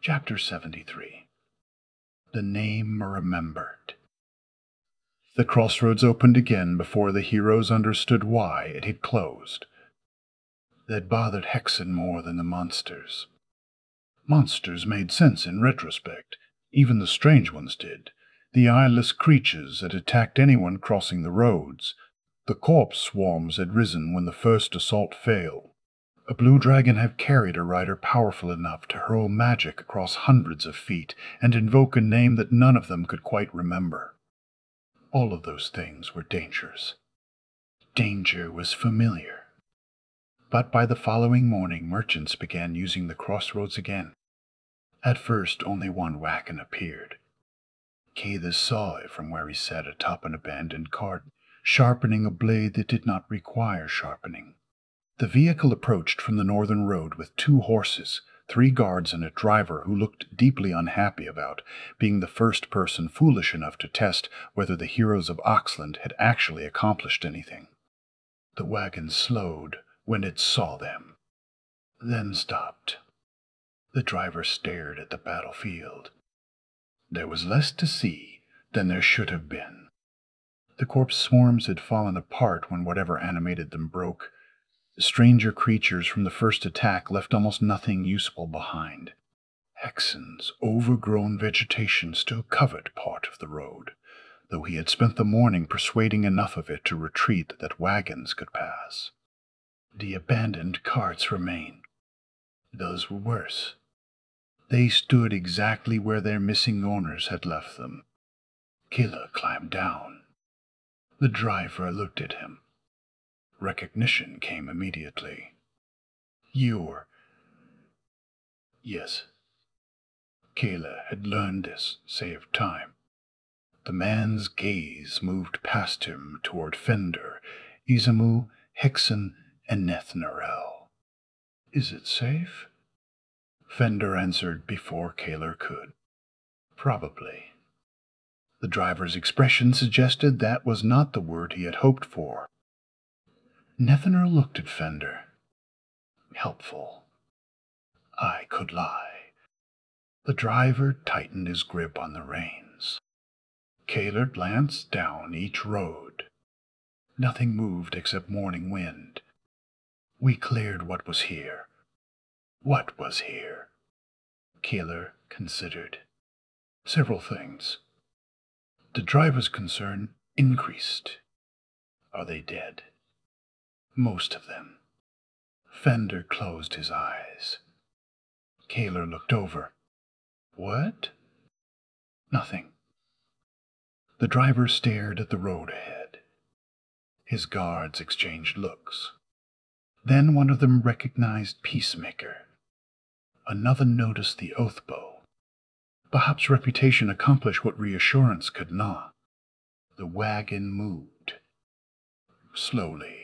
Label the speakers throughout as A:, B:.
A: Chapter 73. The Name Remembered. The crossroads opened again before the heroes understood why it had closed. They'd bothered Hexen more than the monsters. Monsters made sense in retrospect. Even the strange ones did. The eyeless creatures that attacked anyone crossing the roads. The corpse swarms had risen when the first assault failed. A blue dragon had carried a rider powerful enough to hurl magic across hundreds of feet and invoke a name that none of them could quite remember. All of those things were dangers. Danger was familiar. But by the following morning, merchants began using the crossroads again. At first, only one wagon appeared. Caedus saw it from where he sat atop an abandoned cart, sharpening a blade that did not require sharpening. The vehicle approached from the northern road with 2 horses, 3 guards, and a driver who looked deeply unhappy about being the first person foolish enough to test whether the heroes of Oxland had actually accomplished anything. The wagon slowed when it saw them, then stopped. The driver stared at the battlefield. There was less to see than there should have been. The corpse swarms had fallen apart when whatever animated them broke. The stranger creatures from the first attack left almost nothing useful behind. Hexen's overgrown vegetation still covered part of the road, though he had spent the morning persuading enough of it to retreat that wagons could pass. The abandoned carts remained. Those were worse. They stood exactly where their missing owners had left them. Kayla climbed down. The driver looked at him. Recognition came immediately. You're... Yes. Kayla had learned this, saved time. The man's gaze moved past him toward Fender, Izamu, Hexen, and Nethnarel. Is it safe? Fender answered before Kayla could. Probably. The driver's expression suggested that was not the word he had hoped for. Nethanel looked at Fender. Helpful. I could lie. The driver tightened his grip on the reins. Kayla glanced down each road. Nothing moved except morning wind. We cleared what was here. What was here? Kayla considered. Several things. The driver's concern increased. Are they dead? Most of them. Fender closed his eyes. Kayla looked over. What? Nothing. The driver stared at the road ahead. His guards exchanged looks. Then one of them recognized Peacemaker. Another noticed the oath bow. Perhaps reputation accomplished what reassurance could not. The wagon moved. Slowly.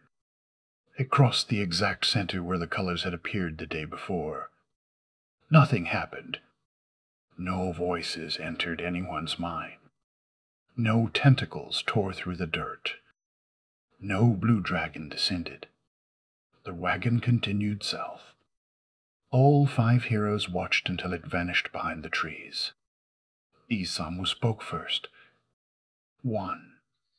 A: It crossed the exact center where the colors had appeared the day before. Nothing happened. No voices entered anyone's mind. No tentacles tore through the dirt. No blue dragon descended. The wagon continued south. All 5 heroes watched until it vanished behind the trees. Isamu spoke first. 1.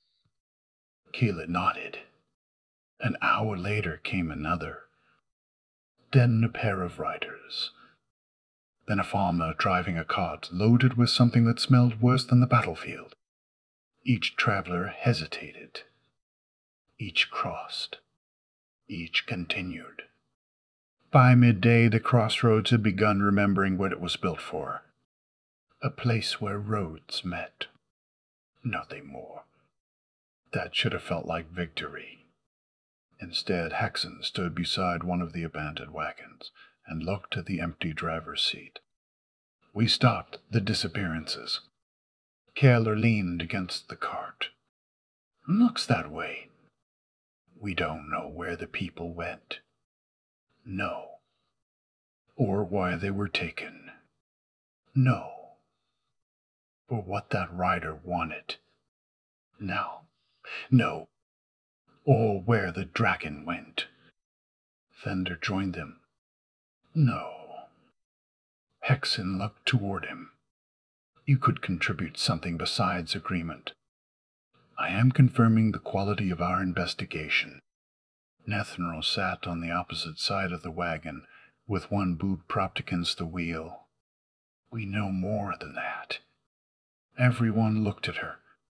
A: Kayla nodded. An hour later came another. Then a pair of riders. Then a farmer driving a cart loaded with something that smelled worse than the battlefield. Each traveler hesitated. Each crossed. Each continued. By midday, the crossroads had begun remembering what it was built for. A place where roads met. Nothing more. That should have felt like victory. Instead, Hexen stood beside one of the abandoned wagons and looked at the empty driver's seat. We stopped the disappearances. Kayla leaned against the cart. Looks that way. We don't know where the people went. No. Or why they were taken. No. Or what that rider wanted. No. No. Or where the dragon went. Fender joined them. No. Hexen looked toward him. You could contribute something besides agreement. I am confirming the quality of our investigation. Nethnral sat on the opposite side of the wagon, with one boot propped against the wheel. We know more than that. Everyone looked at her.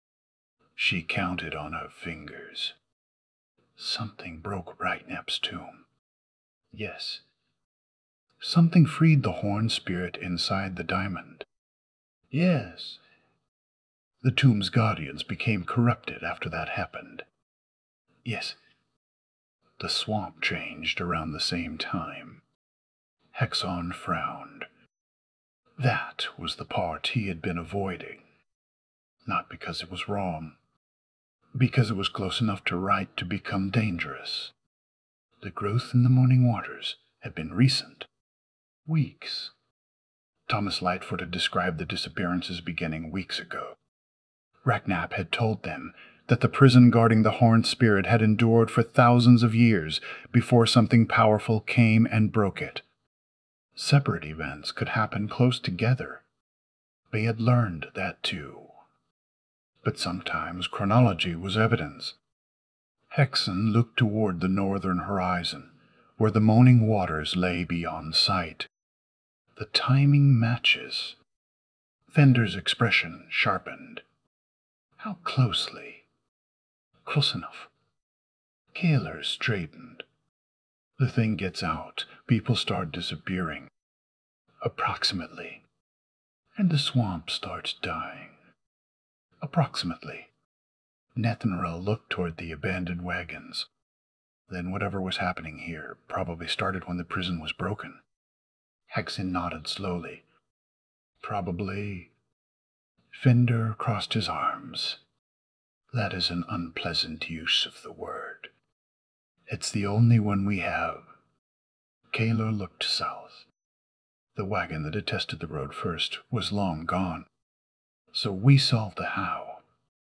A: She counted on her fingers. Something broke Brightnap's tomb. Yes. Something freed the horn spirit inside the diamond. Yes. The tomb's guardians became corrupted after that happened. Yes. The swamp changed around the same time. Hexon frowned. That was the part he had been avoiding. Not because it was wrong, because it was close enough to right to become dangerous. The growth in the Morning Waters had been recent. Weeks. Thomas Lightfoot had described the disappearances beginning weeks ago. Ragnar had told them that the prison guarding the Horned Spirit had endured for thousands of years before something powerful came and broke it. Separate events could happen close together. They had learned that too. But sometimes chronology was evidence. Hexen looked toward the northern horizon, where the moaning waters lay beyond sight. The timing matches. Fender's expression sharpened. How closely? Close enough. Kaler straightened. The thing gets out, people start disappearing. Approximately. And the swamp starts dying. Approximately. Nethanrel looked toward the abandoned wagons. Then whatever was happening here probably started when the prison was broken. Hexen nodded slowly. Probably. Fender crossed his arms. That is an unpleasant use of the word. It's the only one we have. Kaler looked south. The wagon that had tested the road first was long gone. So we solved the how.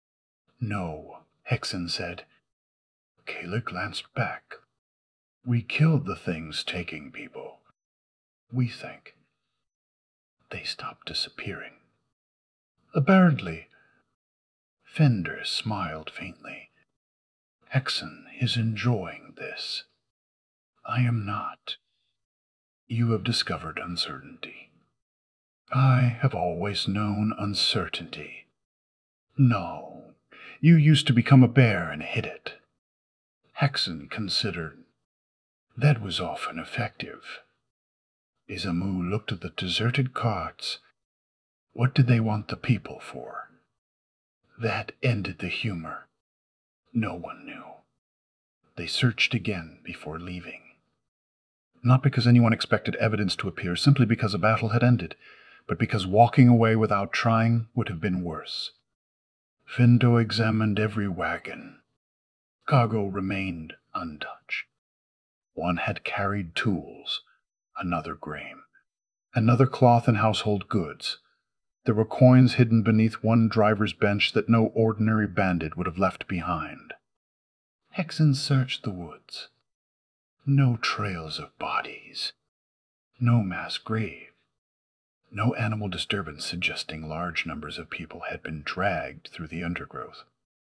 A: No, Hexen said. Kaler glanced back. We killed the things taking people. We think. They stopped disappearing. Apparently. Fender smiled faintly. Hexen is enjoying this. I am not. You have discovered uncertainty. I have always known uncertainty. No, you used to become a bear and hid it. Hexen considered. That was often effective. Izamu looked at the deserted carts. What did they want the people for? That ended the humor. No one knew. They searched again before leaving. Not because anyone expected evidence to appear, simply because a battle had ended, but because walking away without trying would have been worse. Findo examined every wagon. Cargo remained untouched. One had carried tools, another grain, another cloth and household goods. There were coins hidden beneath one driver's bench that no ordinary bandit would have left behind. Hexen searched the woods. No trails of bodies. No mass grave. No animal disturbance suggesting large numbers of people had been dragged through the undergrowth.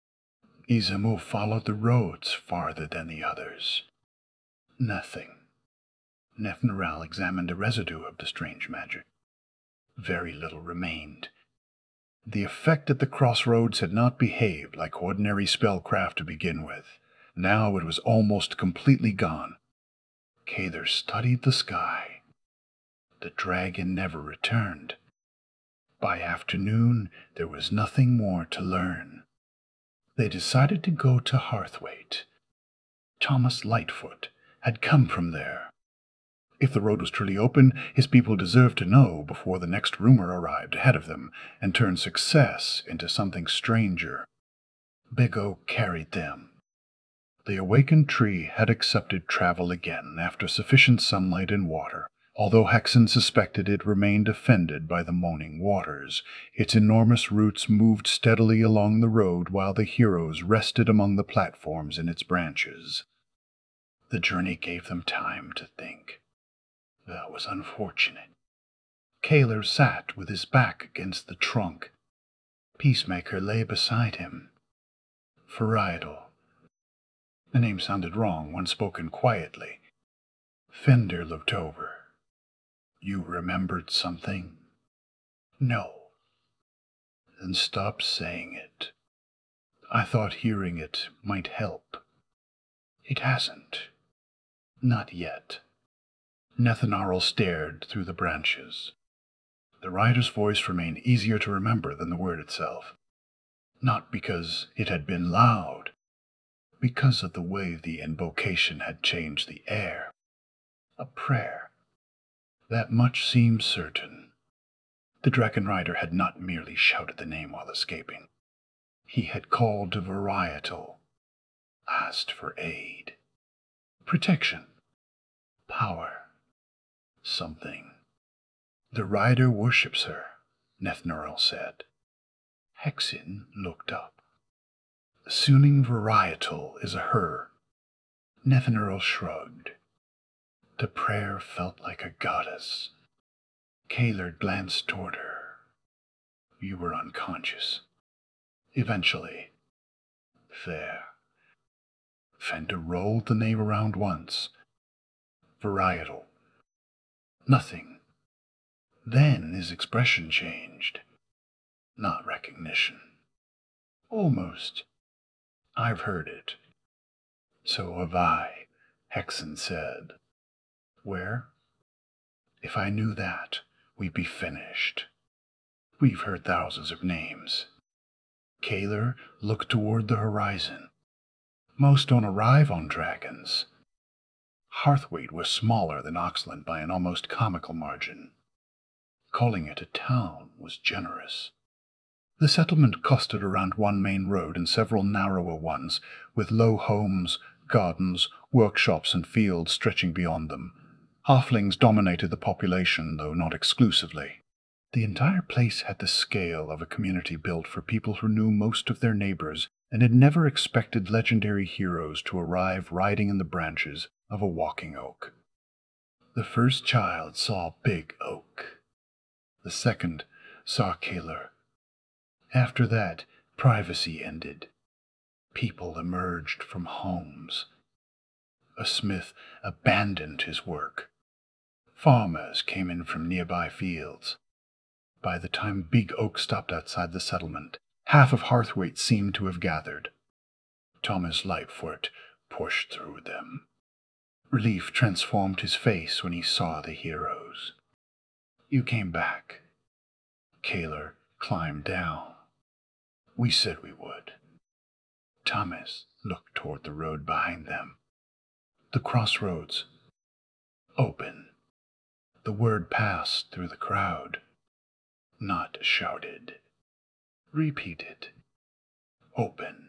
A: Izamu followed the roads farther than the others. Nothing. Nethanral examined a residue of the strange magic. Very little remained. The effect at the crossroads had not behaved like ordinary spellcraft to begin with. Now it was almost completely gone. Kaler studied the sky. The dragon never returned. By afternoon, there was nothing more to learn. They decided to go to Hearthwaite. Thomas Lightfoot had come from there. If the road was truly open, his people deserved to know before the next rumor arrived ahead of them and turned success into something stranger. Big Oak carried them. The awakened tree had accepted travel again after sufficient sunlight and water. Although Hexen suspected it remained offended by the moaning waters, its enormous roots moved steadily along the road while the heroes rested among the platforms in its branches. The journey gave them time to think. That was unfortunate. Kaler sat with his back against the trunk. Peacemaker lay beside him. Varietal. The name sounded wrong when spoken quietly. Fender looked over. You remembered something? No. Then stop saying it. I thought hearing it might help. It hasn't. Not yet. Nethanarl stared through the branches. The rider's voice remained easier to remember than the word itself. Not because it had been loud, because of the way the invocation had changed the air. A prayer. That much seemed certain. The dragon rider had not merely shouted the name while escaping. He had called to Varietal, asked for aid, protection, power, something. The rider worships her, Nethanarl said. Hexen looked up. Assuming Varietal is a her. Nethanarl shrugged. The prayer felt like a goddess. Kaler glanced toward her. You were unconscious. Eventually. There. Fender rolled the name around once. Varietal. Nothing. Then his expression changed. Not recognition. Almost. I've heard it. So have I, Hexen said. Where? If I knew that, we'd be finished. We've heard thousands of names. Kaler looked toward the horizon. Most don't arrive on dragons. Hearthwaite was smaller than Oxland by an almost comical margin. Calling it a town was generous. The settlement clustered around one main road and several narrower ones, with low homes, gardens, workshops, and fields stretching beyond them. Halflings dominated the population, though not exclusively. The entire place had the scale of a community built for people who knew most of their neighbors and had never expected legendary heroes to arrive riding in the branches of a walking oak. The first child saw Big Oak. The second saw Kaler. After that, privacy ended. People emerged from homes. A smith abandoned his work. Farmers came in from nearby fields. By the time Big Oak stopped outside the settlement, half of Hearthwaite seemed to have gathered. Thomas Lightfoot pushed through them. Relief transformed his face when he saw the heroes. You came back. Kaler climbed down. We said we would. Thomas looked toward the road behind them. The crossroads. Open. The word passed through the crowd. Not shouted. Repeated. Open.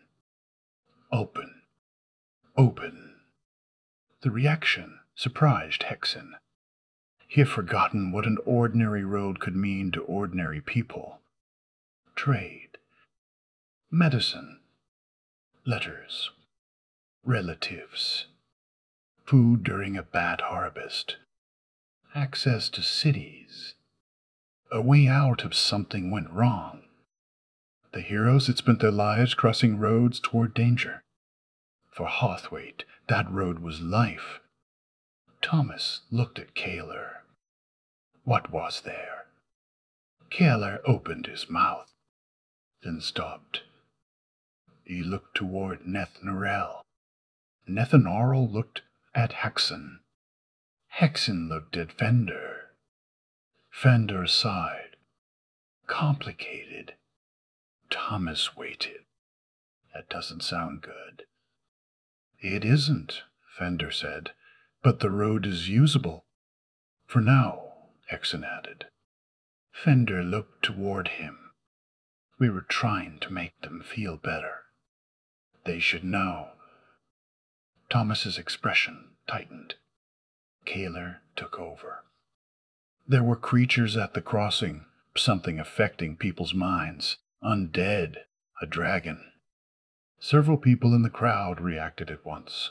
A: Open. Open. The reaction surprised Hexen. He had forgotten what an ordinary road could mean to ordinary people. Trade. Medicine. Letters. Relatives. Food during a bad harvest. Access to cities. A way out if something went wrong. The heroes had spent their lives crossing roads toward danger. For Hearthwaite, that road was life. Thomas looked at Kaler. What was there? Kaler opened his mouth, then stopped. He looked toward Nethanarl. Nethanarl looked at Hexen. Hexen looked at Fender. Fender sighed. Complicated. Thomas waited. That doesn't sound good. It isn't, Fender said, but the road is usable. For now, Hexen added. Fender looked toward him. We were trying to make them feel better. They should know. Thomas's expression tightened. Kaler took over. There were creatures at the crossing, something affecting people's minds. Undead, a dragon. Several people in the crowd reacted at once.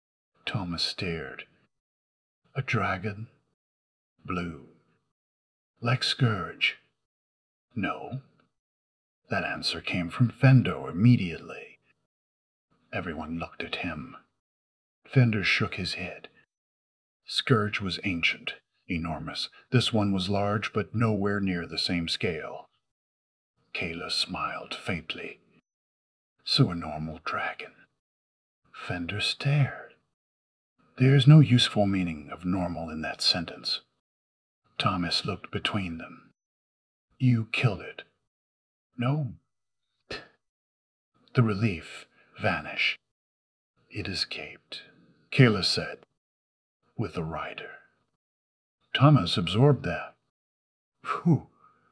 A: Thomas stared. A dragon? Blue. Like Scourge? No. That answer came from Fender immediately. Everyone looked at him. Fender shook his head. Scourge was ancient, enormous. This one was large, but nowhere near the same scale. Kayla smiled faintly. So a normal dragon. Fender stared. There's no useful meaning of normal in that sentence. Thomas looked between them. You killed it. No. The relief vanished. It escaped, Kayla said, with the rider. Thomas absorbed that. Who?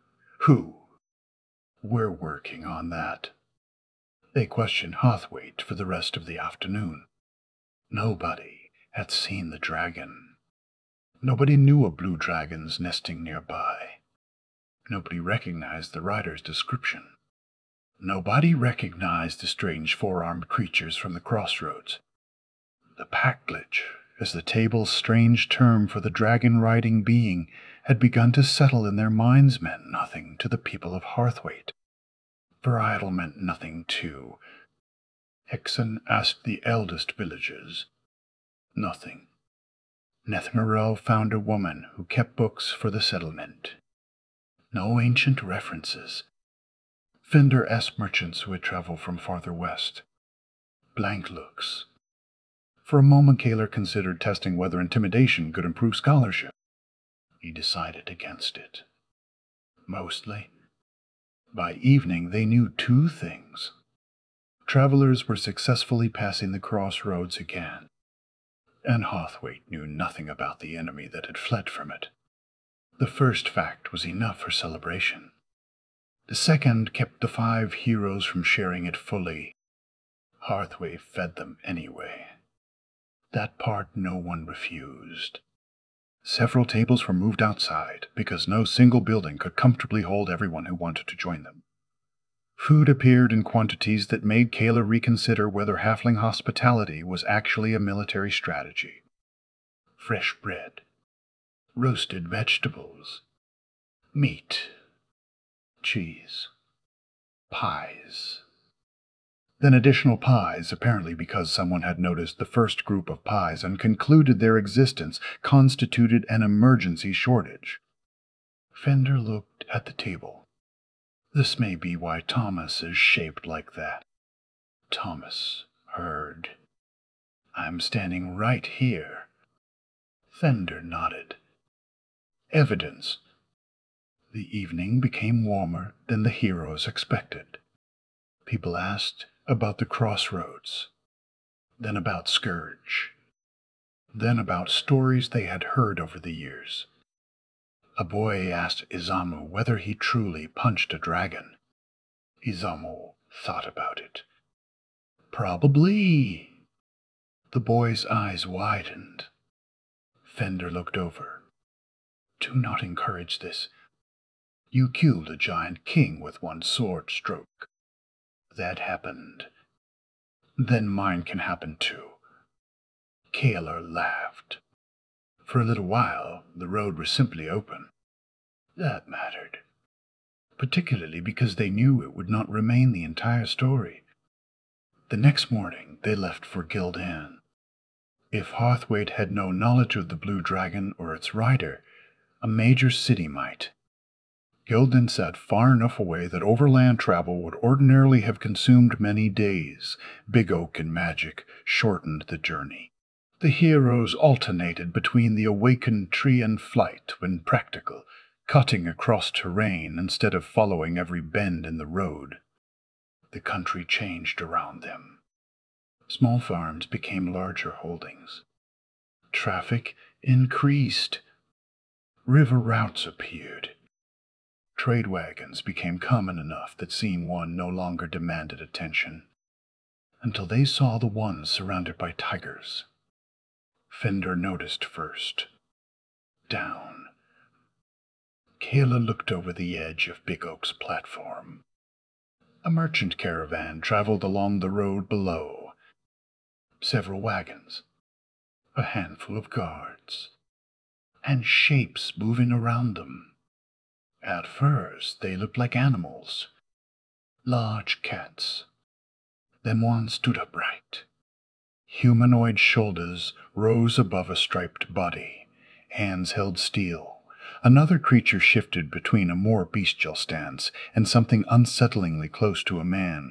A: We're working on that. They questioned Hawthwaite for the rest of the afternoon. Nobody had seen the dragon. Nobody knew of blue dragons nesting nearby. Nobody recognized the rider's description. Nobody recognized the strange four-armed creatures from the crossroads. The pack glitch, as the table's strange term for the dragon-riding being, had begun to settle in their minds, meant nothing to the people of Hawthwaite. Varietal meant nothing, too. Hexen asked the eldest villagers. Nothing. Nethmarel found a woman who kept books for the settlement. No ancient references. Fender asked merchants who had traveled from farther west. Blank looks. For a moment, Kaler considered testing whether intimidation could improve scholarship. He decided against it. Mostly. By evening, they knew two things. Travelers were successfully passing the crossroads again, and Hawthwaite knew nothing about the enemy that had fled from it. The first fact was enough for celebration. The second kept the 5 heroes from sharing it fully. Hawthwaite fed them anyway. That part no one refused. Several tables were moved outside because no single building could comfortably hold everyone who wanted to join them. Food appeared in quantities that made Kayla reconsider whether halfling hospitality was actually a military strategy. Fresh bread, roasted vegetables, meat, cheese, pies. Then additional pies, apparently because someone had noticed the first group of pies and concluded their existence constituted an emergency shortage. Fender looked at the table. This may be why Thomas is shaped like that. Thomas heard. I'm standing right here. Fender nodded. Evidence. The evening became warmer than the heroes expected. People asked about the crossroads, then about Scourge, then about stories they had heard over the years. A boy asked Izamu whether he truly punched a dragon. Izamu thought about it. Probably. The boy's eyes widened. Fender looked over. Do not encourage this. You killed a giant king with one sword stroke. That happened. Then mine can happen too. Kaler laughed. For a little while, the road was simply open. That mattered. Particularly because they knew it would not remain the entire story. The next morning, they left for Gildan. If Hawthwaite had no knowledge of the Blue Dragon or its rider, a major city might. Gildan sat far enough away that overland travel would ordinarily have consumed many days. Big Oak and magic shortened the journey. The heroes alternated between the awakened tree and flight when practical, cutting across terrain instead of following every bend in the road. The country changed around them. Small farms became larger holdings. Traffic increased. River routes appeared. Trade wagons became common enough that seeing one no longer demanded attention, until they saw the ones surrounded by tigers. Fender noticed first. Down. Kayla looked over the edge of Big Oak's platform. A merchant caravan traveled along the road below. Several wagons. A handful of guards. And shapes moving around them. At first, they looked like animals, large cats. Then one stood upright. Humanoid shoulders rose above a striped body, hands held steel. Another creature shifted between a more bestial stance and something unsettlingly close to a man.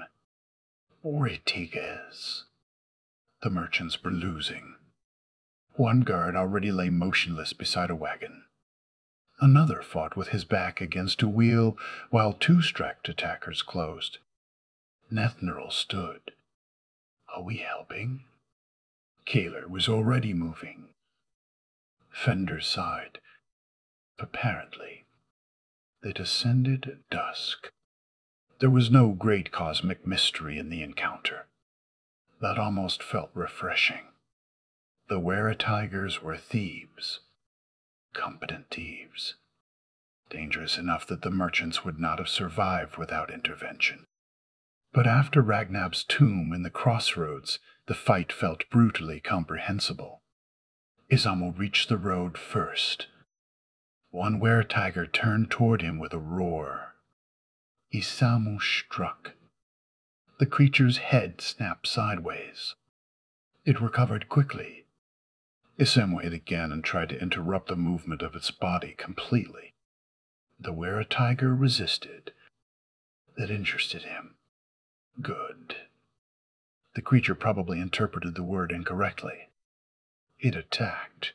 A: Ortigas. The merchants were losing. One guard already lay motionless beside a wagon. Another fought with his back against a wheel, while two strapped attackers closed. Nethnerl stood. Are we helping? Kaler was already moving. Fender sighed. Apparently. They descended at dusk. There was no great cosmic mystery in the encounter. That almost felt refreshing. The Were-Tigers were thieves. Competent thieves. Dangerous enough that the merchants would not have survived without intervention. But after Ragnab's tomb in the crossroads, the fight felt brutally comprehensible. Izamo reached the road first. One Were-Tiger turned toward him with a roar. Isamu struck. The creature's head snapped sideways. It recovered quickly. Isamu hit again and tried to interrupt the movement of its body completely. The Were-Tiger resisted. That interested him. Good. The creature probably interpreted the word incorrectly. It attacked.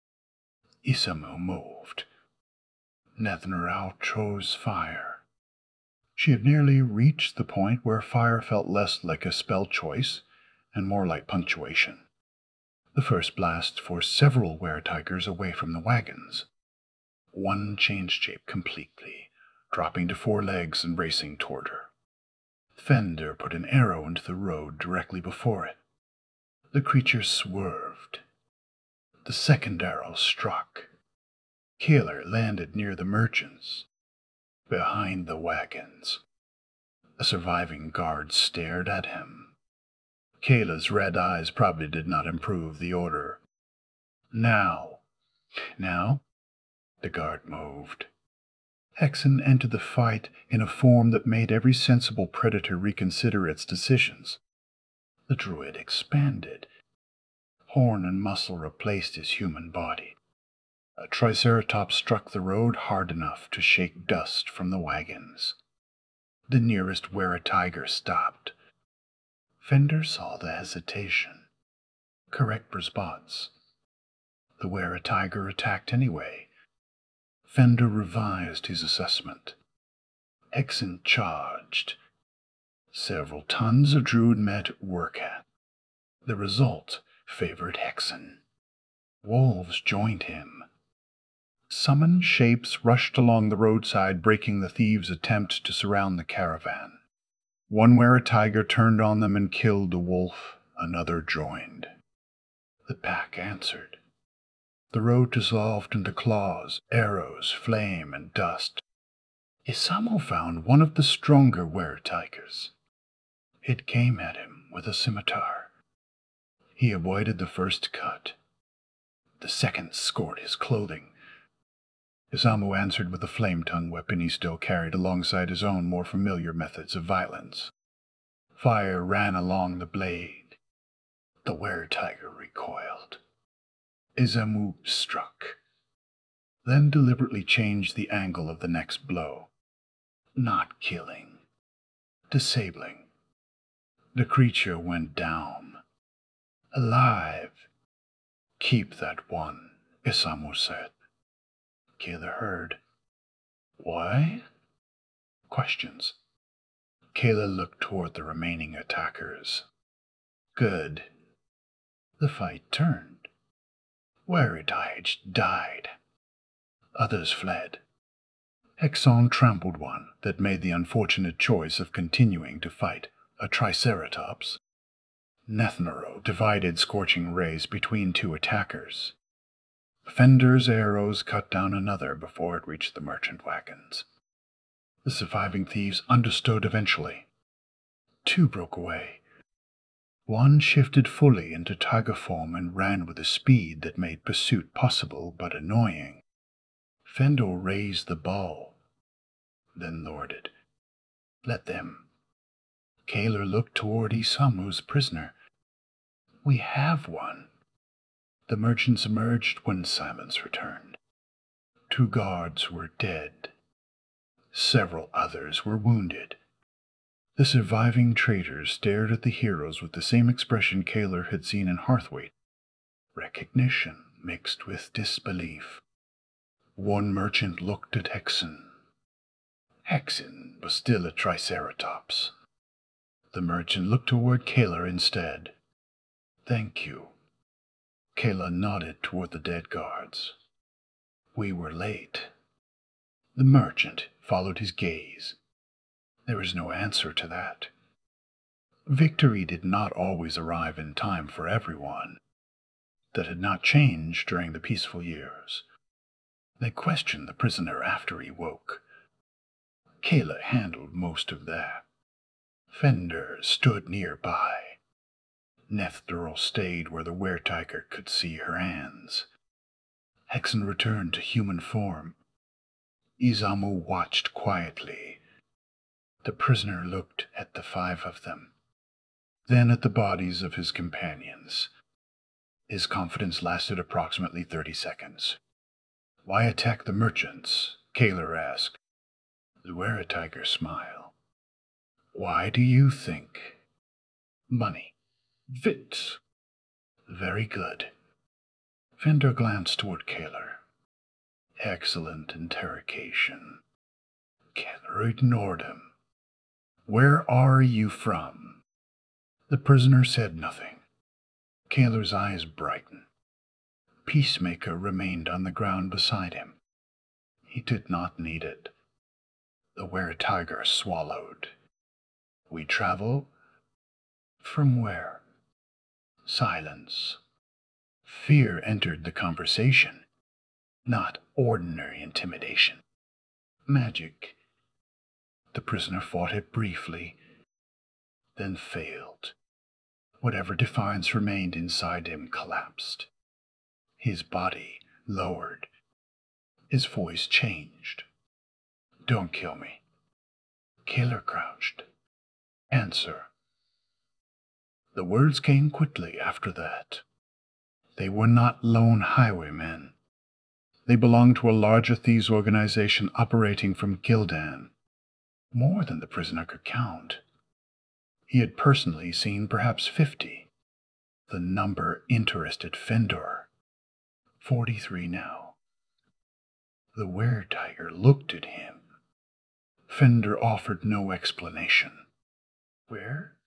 A: Isamu moved. Nethnerl chose fire. She had nearly reached the point where fire felt less like a spell choice and more like punctuation. The first blast forced several Were-Tigers away from the wagons. One changed shape completely, dropping to 4 legs and racing toward her. Fender put an arrow into the road directly before it. The creature swerved. The second arrow struck. Kaler landed near the merchants, behind the wagons. A surviving guard stared at him. Kayla's red eyes probably did not improve the order. Now. The guard moved. Hexen entered the fight in a form that made every sensible predator reconsider its decisions. The druid expanded. Horn and muscle replaced his human body. A triceratops struck the road hard enough to shake dust from the wagons. The nearest Were-Tiger stopped. Fender saw the hesitation. Correct response. The Were-Tiger attacked anyway. Fender revised his assessment. Hexen charged. Several tons of druid met work at. The result favored Hexen. Wolves joined him. Summoned shapes rushed along the roadside, breaking the thieves' attempt to surround the caravan. One Were-Tiger turned on them and killed a wolf. Another joined. The pack answered. The road dissolved into claws, arrows, flame, and dust. Isamu found one of the stronger Were-Tigers. It came at him with a scimitar. He avoided the first cut. The second scored his clothing. Isamu answered with a flame-tongue weapon he still carried alongside his own more familiar methods of violence. Fire ran along the blade. The Were-Tiger recoiled. Isamu struck, then deliberately changed the angle of the next blow. Not killing. Disabling. The creature went down. Alive. Keep that one, Isamu said. Kaler heard. Why? Questions. Kaler looked toward the remaining attackers. Good. The fight turned. Were-Tige died. Others fled. Hexon trampled one that made the unfortunate choice of continuing to fight a triceratops. Nethnerl divided scorching rays between 2 attackers. Fender's arrows cut down another before it reached the merchant wagons. The surviving thieves understood eventually. 2 broke away. One shifted fully into tiger form and ran with a speed that made pursuit possible but annoying. Fender raised the bow. then lorded. Let them. Kaler looked toward Isamu's prisoner. We have one. The merchants emerged when silence returned. 2 guards were dead. Several others were wounded. The surviving traders stared at the heroes with the same expression Kaler had seen in Hearthwaite, recognition mixed with disbelief. One merchant looked at Hexen. Hexen was still a triceratops. The merchant looked toward Kaler instead. Thank you. Kaler nodded toward the dead guards. We were late. The merchant followed his gaze. There was no answer to that. Victory did not always arrive in time for everyone. That had not changed during the peaceful years. They questioned the prisoner after he woke. Kaler handled most of that. Fender stood nearby. Nethderl stayed where the were-tiger could see her hands. Hexen returned to human form. Isamu watched quietly. The prisoner looked at the 5 of them, then at the bodies of his companions. His confidence lasted approximately 30 seconds. Why attack the merchants? Kaler asked. The were-tiger smiled. Why do you think? Money. Wit. Very good. Fender glanced toward Kaler. Excellent interrogation. Kaler ignored him. Where are you from? The prisoner said nothing. Kaler's eyes brightened. Peacemaker remained on the ground beside him. He did not need it. The were-tiger swallowed. We travel? From where? Silence. Fear entered the conversation. Not ordinary intimidation. Magic. The prisoner fought it briefly, then failed. Whatever defiance remained inside him collapsed. His body lowered. His voice changed. Don't kill me. Kaler crouched. Answer. The words came quickly after that. They were not lone highwaymen. They belonged to a larger thieves organization operating from Gildan. More than the prisoner could count. He had personally seen perhaps 50. The number interested Fender. 43 now. The were-tiger looked at him. Fender offered no explanation. Where?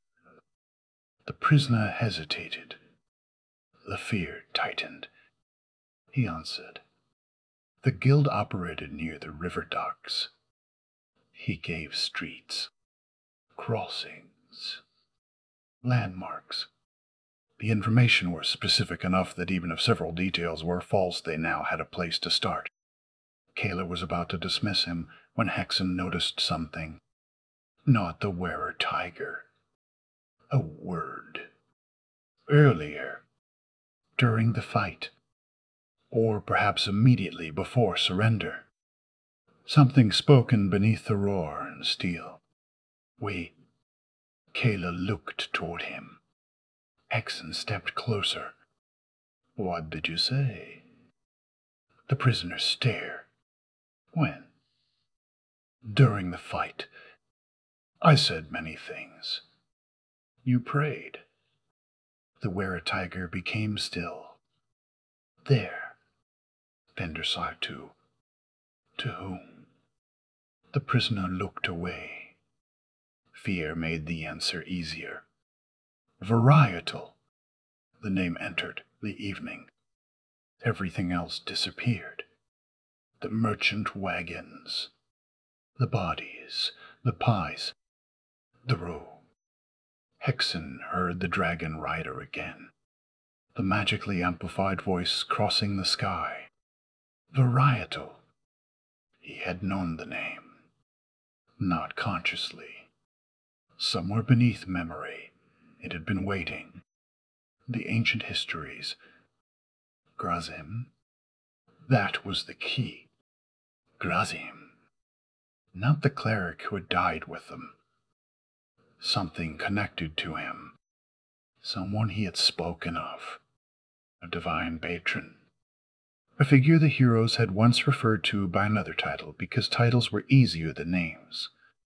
A: The prisoner hesitated. The fear tightened. He answered. The guild operated near the river docks. He gave streets, crossings, landmarks. The information was specific enough that even if several details were false, they now had a place to start. Kaler was about to dismiss him when Hexen noticed something. Not the were-tiger. A word. Earlier. During the fight. Or perhaps immediately before surrender. Something spoken beneath the roar and steel. We. Kaler looked toward him. Hexen stepped closer. What did you say? The prisoner stared. When? During the fight. I said many things. You prayed. The were-tiger became still. There. Fender sighed too. To whom? The prisoner looked away. Fear made the answer easier. Varietal. The name entered the evening. Everything else disappeared. The merchant wagons. The bodies. The pies. The row. Hexen heard the dragon rider again. The magically amplified voice crossing the sky. Varietal. He had known the name. Not consciously. Somewhere beneath memory, it had been waiting. The ancient histories. Grazim. That was the key. Grazim. not the cleric who had died with them. Something connected to him, someone he had spoken of, a divine patron, a figure the heroes had once referred to by another title because titles were easier than names.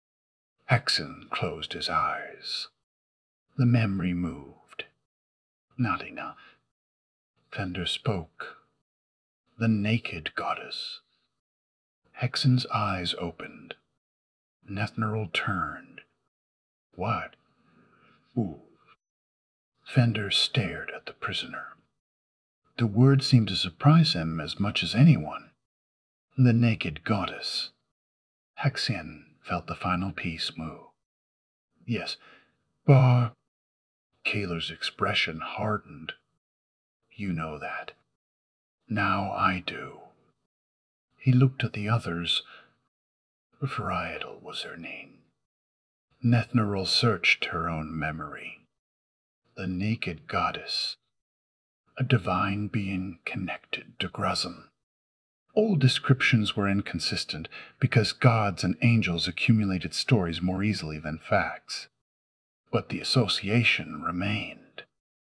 A: Hexen closed his eyes. The memory moved. Not enough. Fender spoke. The naked goddess. Hexen's eyes opened. Nethnarl turned. What? Who? Fender stared at the prisoner. The word seemed to surprise him as much as anyone. The naked goddess. Hexen felt the final piece move. Yes, Bar. Kaler's expression hardened. You know that. Now I do. He looked at the others. Varietal was her name. Nethnarl searched her own memory. The naked goddess. A divine being connected to Gruzum. Old descriptions were inconsistent because gods and angels accumulated stories more easily than facts. But the association remained.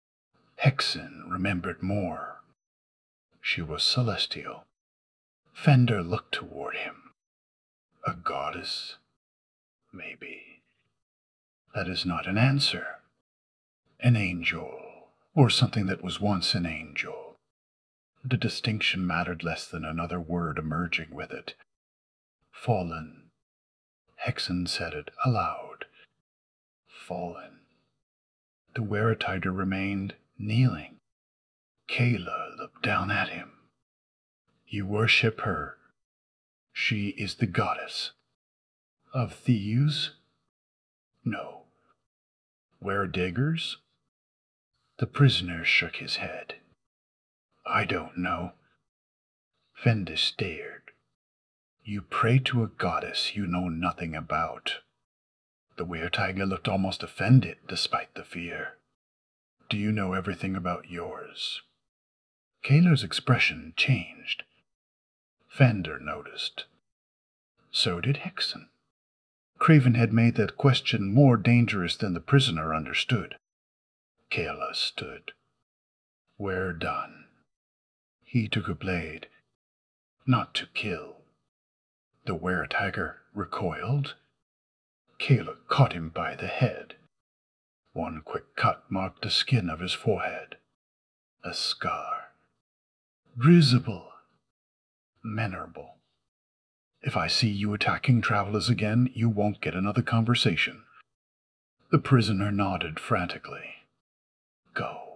A: Hexen remembered more. She was celestial. Fender looked toward him. A goddess? Maybe. That is not an answer. An angel, or something that was once an angel. The distinction mattered less than another word emerging with it. Fallen. Hexen said it aloud. Fallen. The Weretiger remained kneeling. Kayla looked down at him. You worship her. She is the goddess. Of thieves? No. Werediggers? The prisoner shook his head. I don't know. Fender stared. You pray to a goddess you know nothing about. The Weretiger looked almost offended despite the fear. Do you know everything about yours? Kaler's expression changed. Fender noticed. So did Hexen. Craven had made that question more dangerous than the prisoner understood. Kayla stood. We're done. He took a blade. Not to kill. The Weretiger recoiled. Kayla caught him by the head. One quick cut marked the skin of his forehead. A scar. Visible. Memorable. If I see you attacking travelers again, you won't get another conversation. The prisoner nodded frantically. Go.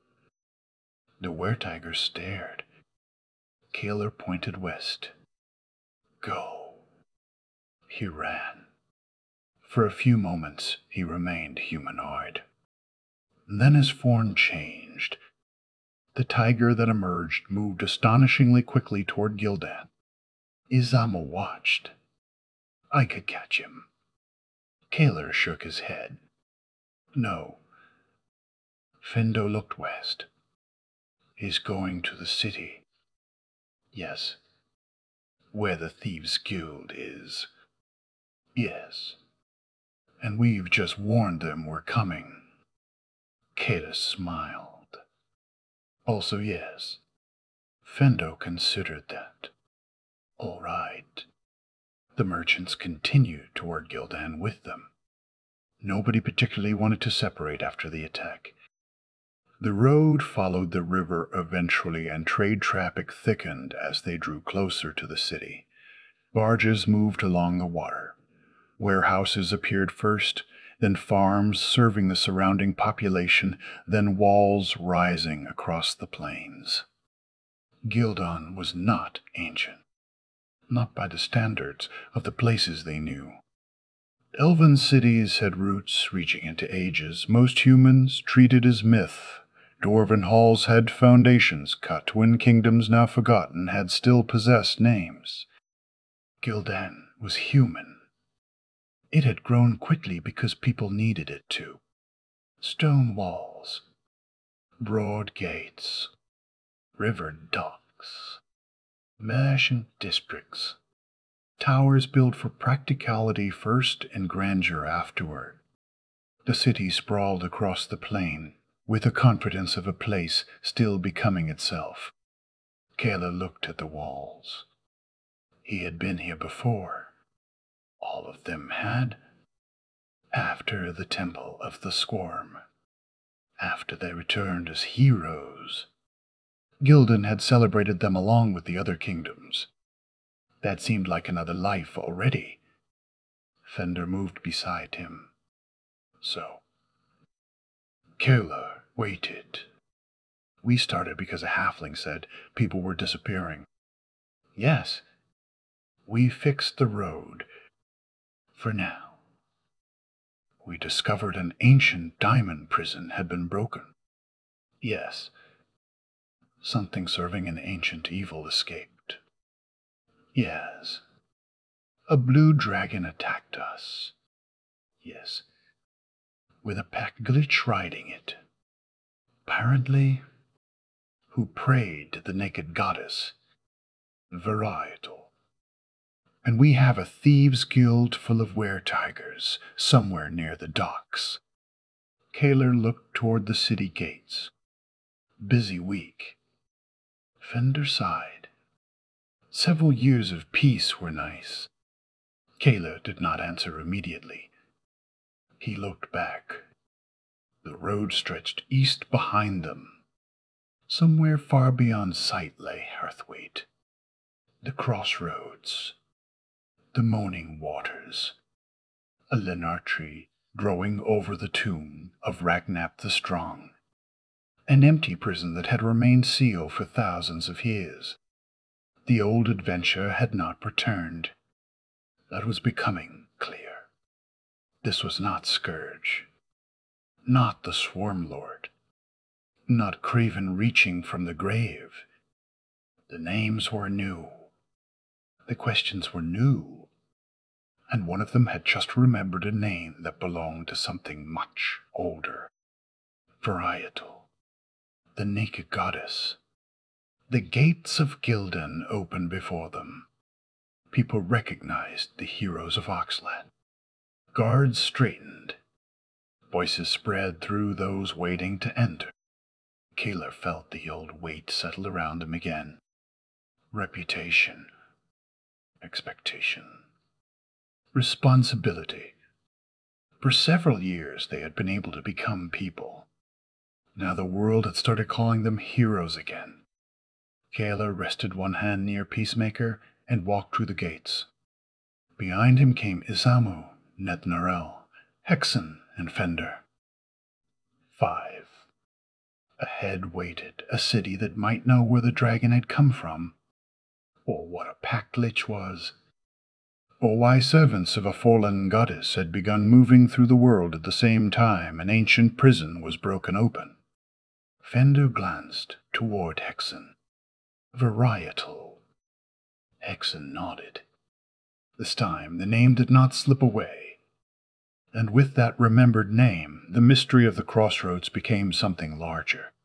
A: The Weretiger stared. Kaler pointed west. Go. He ran. For a few moments he remained humanoid. Then his form changed. The tiger that emerged moved astonishingly quickly toward Gildan. Izama watched. I could catch him. Kaler shook his head. No. Fendo looked west. He's going to the city. Yes. Where the Thieves' Guild is. Yes. And we've just warned them we're coming. Kata smiled. Also yes. Fendo considered that. All right. The merchants continued toward Gildan with them. Nobody particularly wanted to separate after the attack. The road followed the river eventually, and trade traffic thickened as they drew closer to the city. Barges moved along the water. Warehouses appeared first, then farms serving the surrounding population, then walls rising across the plains. Gildan was not ancient, not by the standards of the places they knew. Elven cities had roots reaching into ages. Most humans treated as myth. Dwarven halls had foundations cut when kingdoms now forgotten had still possessed names. Gildan was human. It had grown quickly because people needed it to. Stone walls, broad gates, river docks, merchant districts. Towers built for practicality first and grandeur afterward. The city sprawled across the plain, with the confidence of a place still becoming itself. Kayla looked at the walls. He had been here before. All of them had. After the Temple of the Swarm. After they returned as heroes. Gildan had celebrated them along with the other kingdoms. That seemed like another life already. Fender moved beside him. So. Kayla waited. We started because a halfling said people were disappearing. Yes. We fixed the road. For now. We discovered an ancient diamond prison had been broken. Yes. Something serving an ancient evil escaped. Yes. A blue dragon attacked us. Yes. With a pack glitch riding it. Apparently, who prayed to the naked goddess, Varietal. And we have a thieves' guild full of were-tigers somewhere near the docks. Kaler looked toward the city gates. Busy week. Fender sighed. Several years of peace were nice. Kaler did not answer immediately. He looked back. The road stretched east behind them. Somewhere far beyond sight lay Hearthwaite. The crossroads. The moaning waters. A Lennar tree growing over the tomb of Ragnap the Strong. An empty prison that had remained sealed for thousands of years. The old adventure had not returned. That was becoming clear. This was not Scourge. Not the Swarm Lord. Not Craven reaching from the grave. The names were new. The questions were new. And one of them had just remembered a name that belonged to something much older. Varietal. The naked goddess. The gates of Gildan opened before them. People recognized the heroes of Oxland. Guards straightened. Voices spread through those waiting to enter. Kaler felt the old weight settle around him again. Reputation. Expectation. Responsibility. For several years they had been able to become people. Now the world had started calling them heroes again. Kaler rested one hand near Peacemaker and walked through the gates. Behind him came Isamu, Nethnarel, Hexen, and Fender. 5. Ahead waited a city that might know where the dragon had come from, or what a pact lich was, or why servants of a fallen goddess had begun moving through the world at the same time an ancient prison was broken open. Fender glanced toward Hexen. Varietal. Hexen nodded. This time the name did not slip away. And with that remembered name, the mystery of the crossroads became something larger.